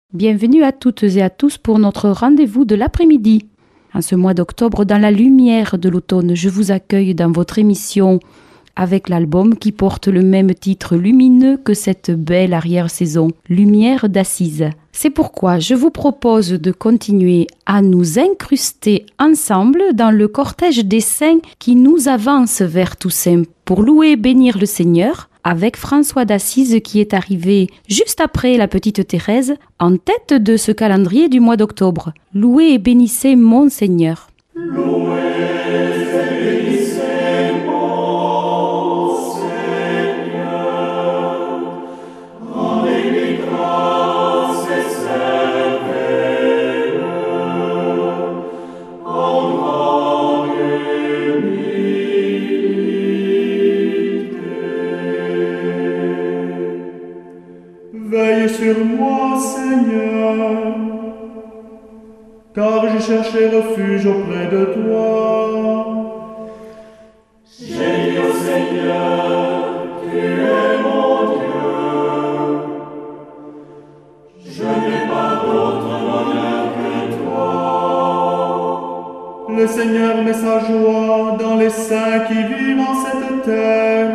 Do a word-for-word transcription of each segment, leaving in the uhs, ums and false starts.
Bienvenue à toutes et à tous pour notre rendez-vous de l'après-midi. En ce mois d'octobre, dans la lumière de l'automne, je vous accueille dans votre émission avec l'album qui porte le même titre lumineux que cette belle arrière-saison, Lumière d'Assise. C'est pourquoi je vous propose de continuer à nous incruster ensemble dans le cortège des saints qui nous avance vers Toussaint pour louer et bénir le Seigneur, avec François d'Assise qui est arrivé juste après la petite Thérèse en tête de ce calendrier du mois d'octobre. Louez et bénissez mon Seigneur. Louez et bénissez mon Seigneur. Rendez-lui grâce et servez-le en grande humilité. Veille sur moi, Seigneur, car j'ai cherché refuge auprès de toi. J'ai dit au Seigneur, tu es mon Dieu. Je n'ai pas d'autre bonheur que toi. Le Seigneur met sa joie dans les saints qui vivent en cette terre.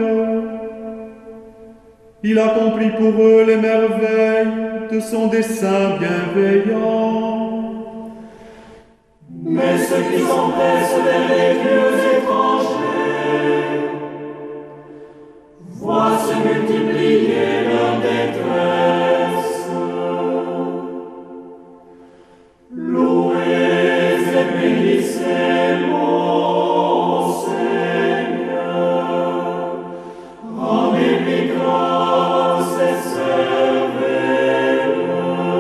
Il accomplit pour eux les merveilles de son dessein bienveillant. Mais ceux qui s'empressent vers les dieux étrangers voient se multiplier leur détresse. Louez et bénissez mon Seigneur. Rendez-lui grâce et servez-le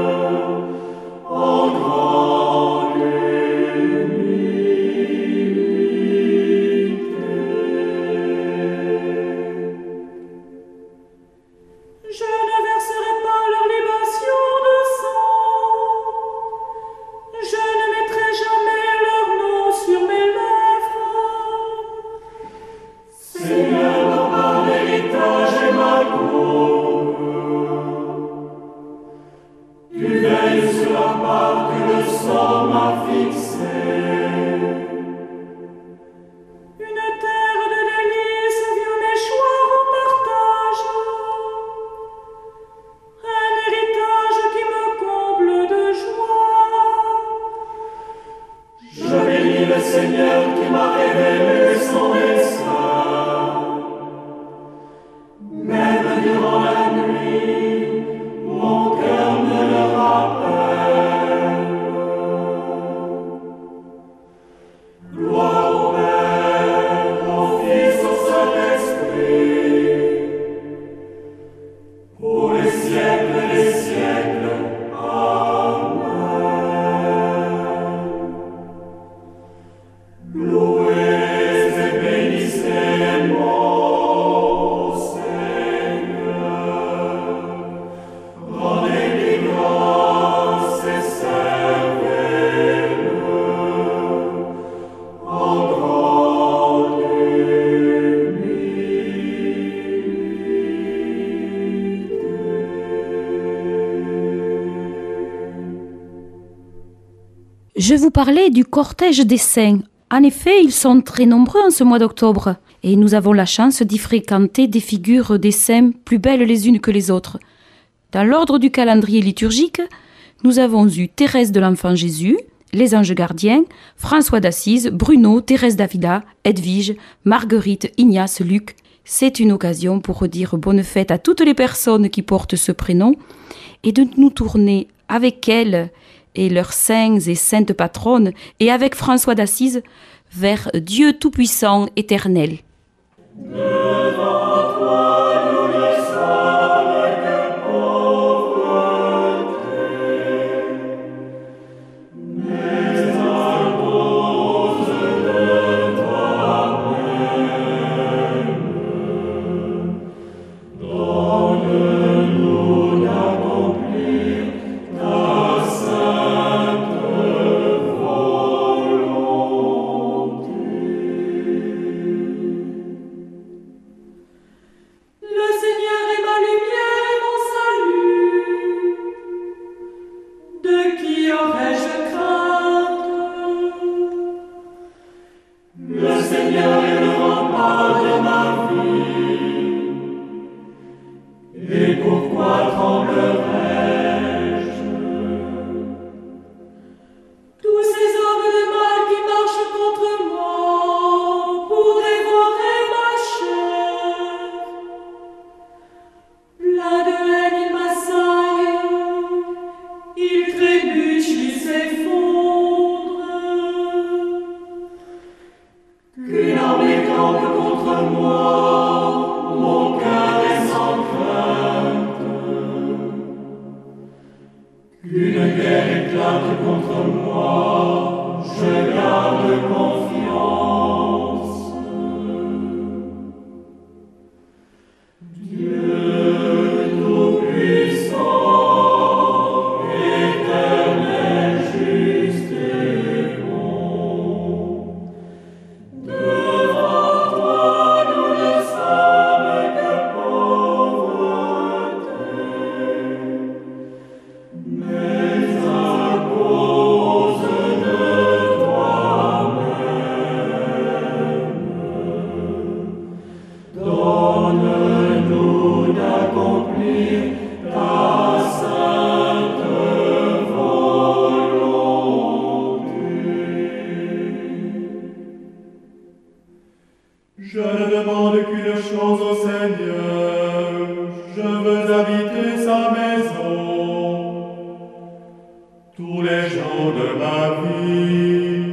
en grande Je ne verserai pas leur libation de sang. Je ne mettrai jamais leur nom sur mes lèvres. Seigneur, dans ma héritage et ma cour, tu veilles sur la part que le sang m'a fixée. Une terre de délices vient m'échoir au partage. Un héritage qui me comble de joie. Je bénis le Seigneur qui m'a révélé son dessein. Même durant la nuit, mon cœur me le rappelle. Gloire au Père, au Fils, au Saint-Esprit, pour les siècles des siècles. Amen. Louez et bénissez mon Seigneur. Rendez-lui grâce et servez-le en grande Je vous parlais du cortège des saints. En effet, ils sont très nombreux en ce mois d'octobre et nous avons la chance d'y fréquenter des figures des saints plus belles les unes que les autres. Dans l'ordre du calendrier liturgique, nous avons eu Thérèse de l'Enfant Jésus, les Anges Gardiens, François d'Assise, Bruno, Thérèse d'Avila, Edwige, Marguerite, Ignace, Luc. C'est une occasion pour redire bonne fête à toutes les personnes qui portent ce prénom et de nous tourner avec elles et leurs saints et saintes patronnes, et avec François d'Assise, vers Dieu Tout-Puissant, éternel. Devant toi, nous ne sommes que pauvreté, mais à cause de toi-même, donne-nous d'accomplir ta sainte volonté. De qui aurais-je crainte? Le Seigneur est le rempart de ma vie. Et pourquoi tremblerais-je? Tous ces hommes de mal qui marchent contre moi pour dévorer ma chair. Plein de haine, ils m'assaillent, ils trébuchent, ils s'effondrent. Qu'une armée campe contre moi, mon cœur est sans crainte. Qu'une guerre éclate contre moi, je garde confiance. Dieu tout-puissant, éternel, juste et bon, devant toi nous ne sommes que pauvreté, mais à cause de toi-même, donne-nous d'accomplir ta sainte volonté. Je ne demande qu'une chose au Seigneur, je veux habiter sa maison tous les jours de ma vie.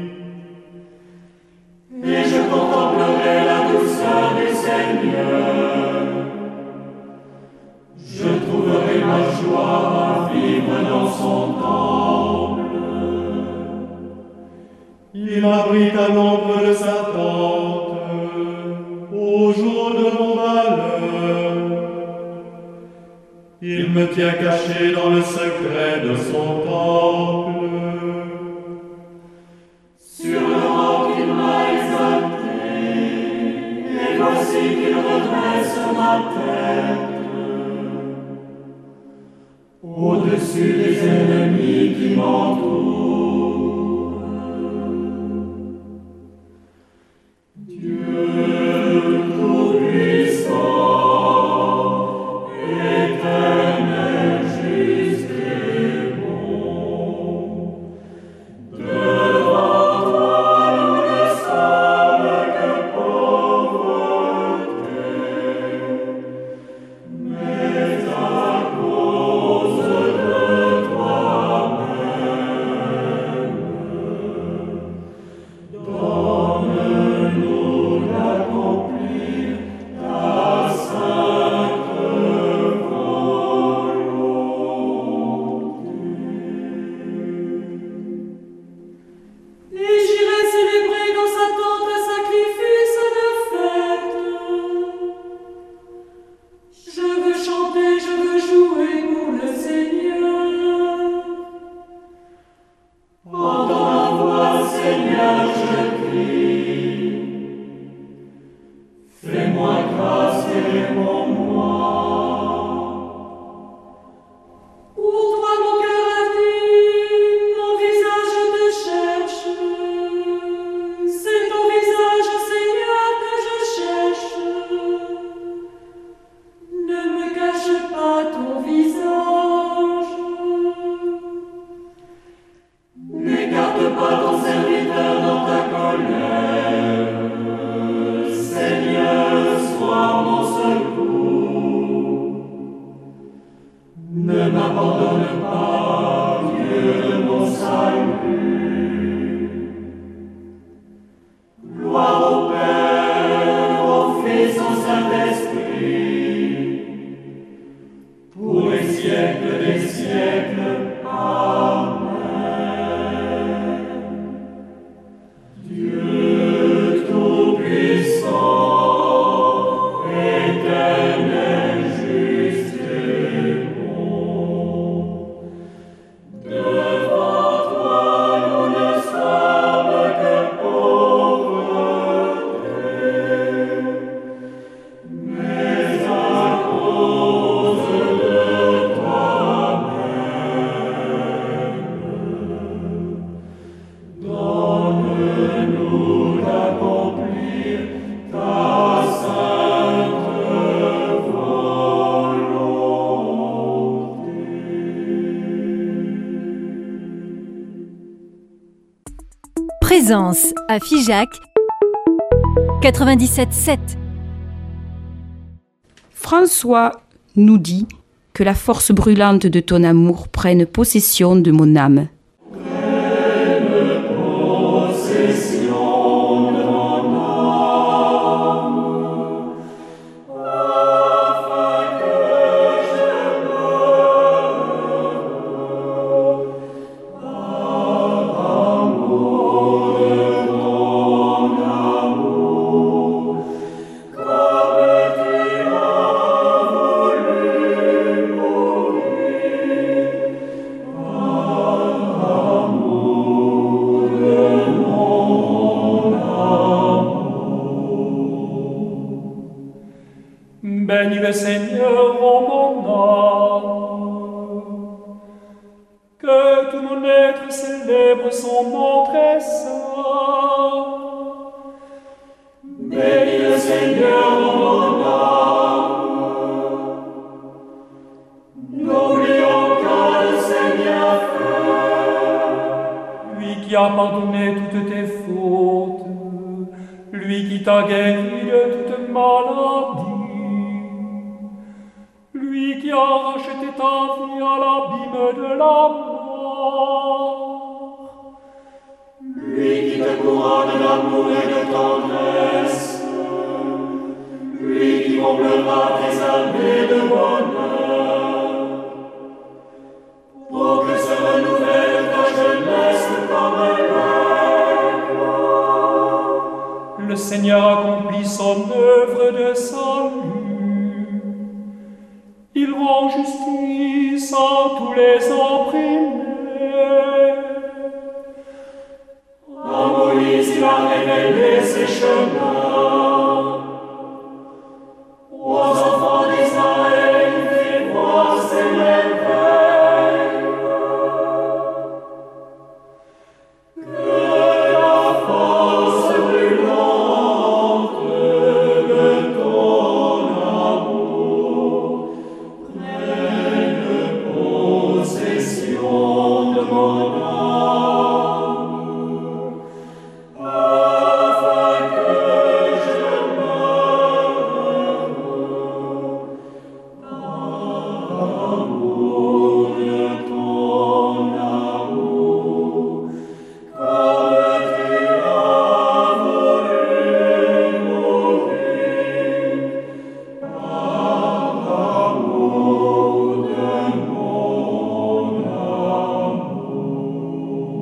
Et je contemplerai la douceur du Seigneur. Je trouverai ma joie à vivre dans son temple. Il m'abrite à l'ombre de sa tente au jour de mon malheur. Il me tient caché dans le secret de son temple. Sur le rang qu'il m'a exalté, et voici qu'il redresse ma tête. Au-dessus des ennemis qui m'entourent. Dieu tout-puissant, éternel, juste et bon, devant toi nous ne sommes que pauvreté, mais à cause de toi-même, donne-nous d'accomplir ta sainte volonté. Et j'irai célébrer dans sa tente un sacrifice de fête. Je veux chanter, je veux jouer pour le Seigneur. Entends ma voix, Seigneur, je crie. Fais-moi grâce et réponds-moi. Pour toi mon cœur a dit, mon visage te cherche. C'est ton visage, Seigneur, que je cherche. Ne me cache pas ton visage. N'écarte pas ton serviteur dans ta colère. Seigneur, sois mon secours. Ne m'abandonne pas, Dieu de mon salut. Gloire au Père, au Fils, au Saint-Esprit, pour les siècles des siècles. Amen. Dieu tout-puissant, éternel, juste et bon, devant toi nous ne sommes que pauvreté, mais à cause de toi-même, Présence à Figeac quatre-vingt-dix-sept sept. François nous dit que la force brûlante de ton amour prenne possession de mon âme. Bénis le Seigneur, ô mon âme, que tout mon être célèbre son nom très saint. Bénis le Seigneur, ô mon âme, n'oublions pas le Seigneur fait, lui qui a pardonné toutes tes fautes, lui qui t'a guéri de toute maladie, lui qui a racheté ta vie à l'abîme de la mort, lui qui te couronne d'amour et de tendresse, lui qui comblera tes années de bonheur, pour que se renouvelle ta jeunesse comme l'aigle. Le Seigneur accomplit son œuvre de salut. Il rend justice à tous les opprimés. À Moïse, il a révélé ses chemins. Aux enfants d'Israël, il fait voir ses merveilles. Que la force brûlante de ton amour prenne possession de mon âme, afin que je meure par amour de ton amour, comme tu as voulu mourir par amour de mon amour.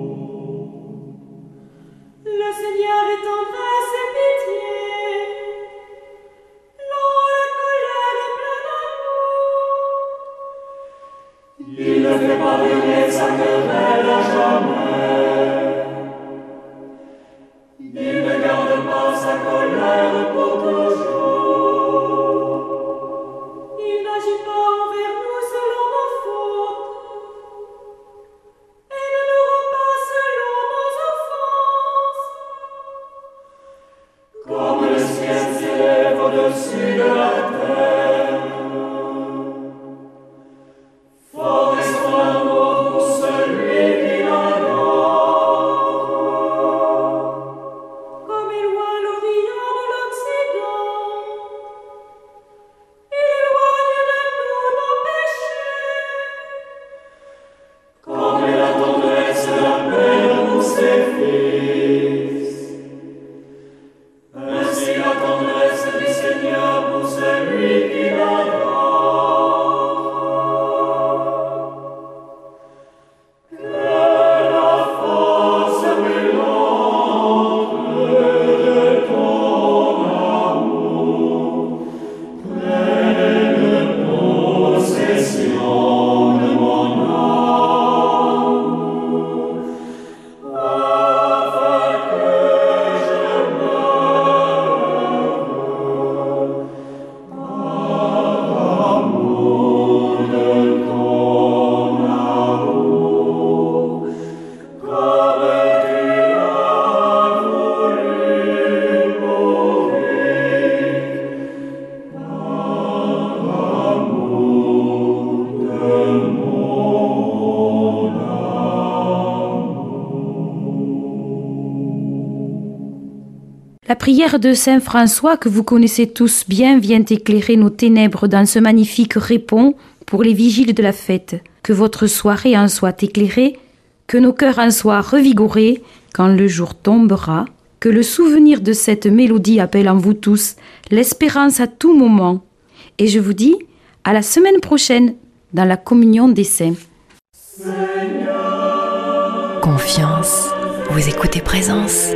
La prière de Saint François, que vous connaissez tous bien, vient éclairer nos ténèbres dans ce magnifique répond pour les vigiles de la fête. Que votre soirée en soit éclairée, que nos cœurs en soient revigorés quand le jour tombera, que le souvenir de cette mélodie appelle en vous tous l'espérance à tout moment. Et je vous dis à la semaine prochaine dans la communion des saints. Confiance, vous écoutez Présence.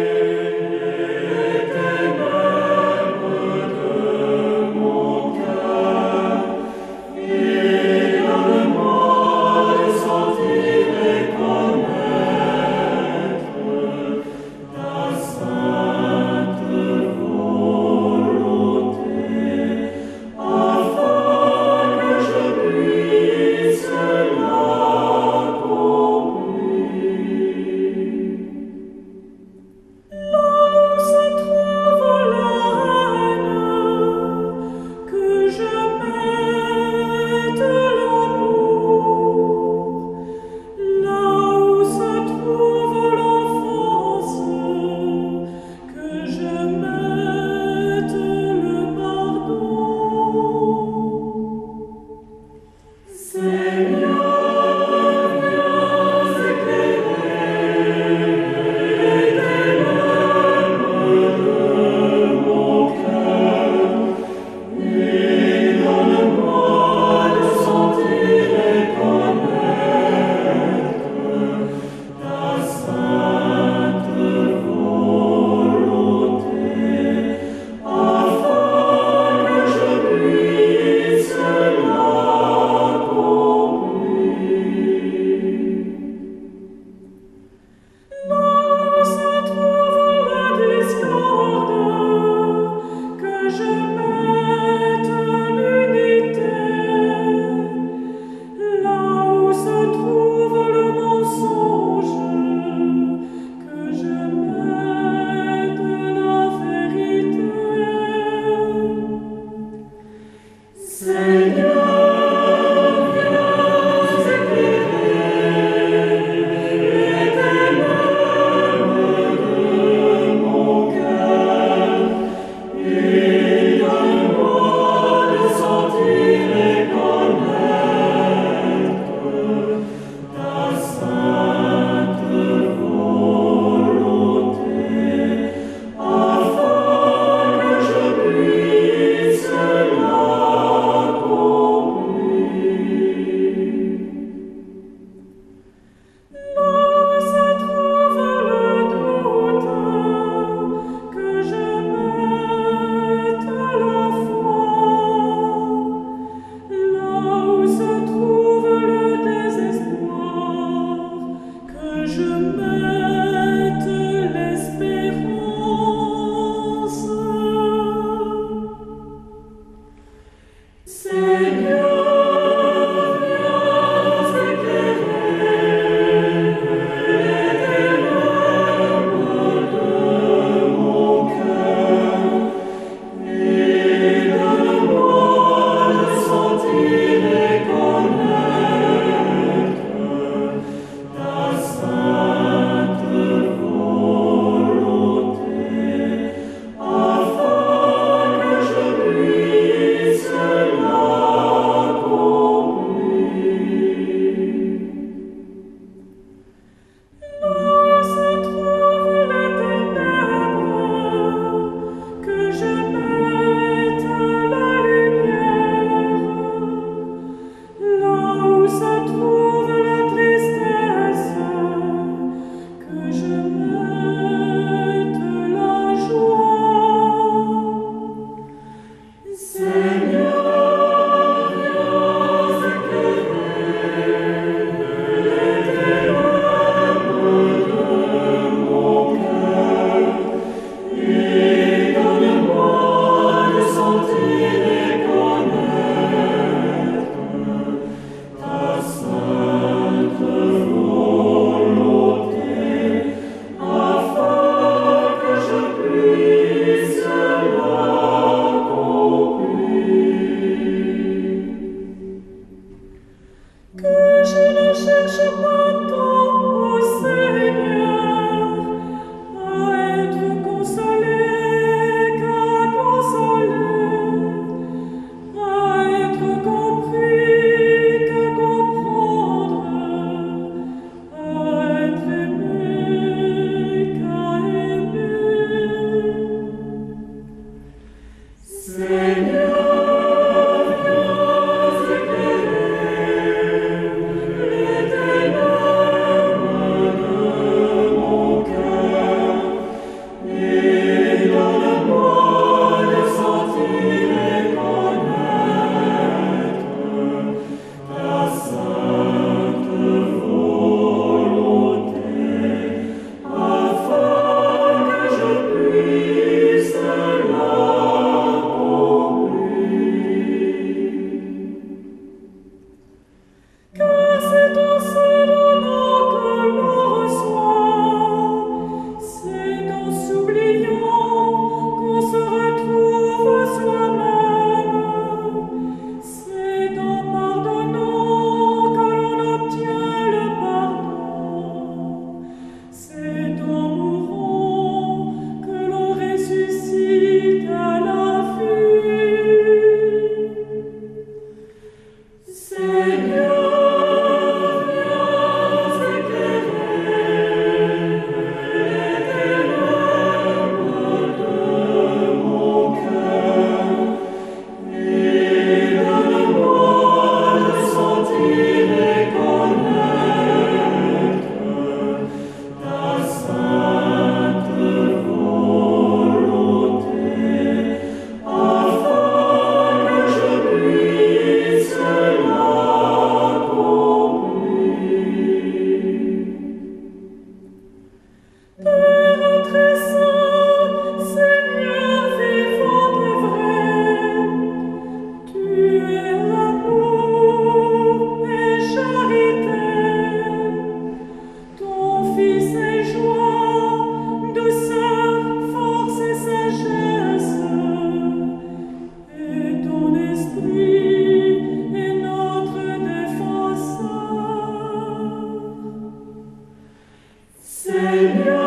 Seigneur.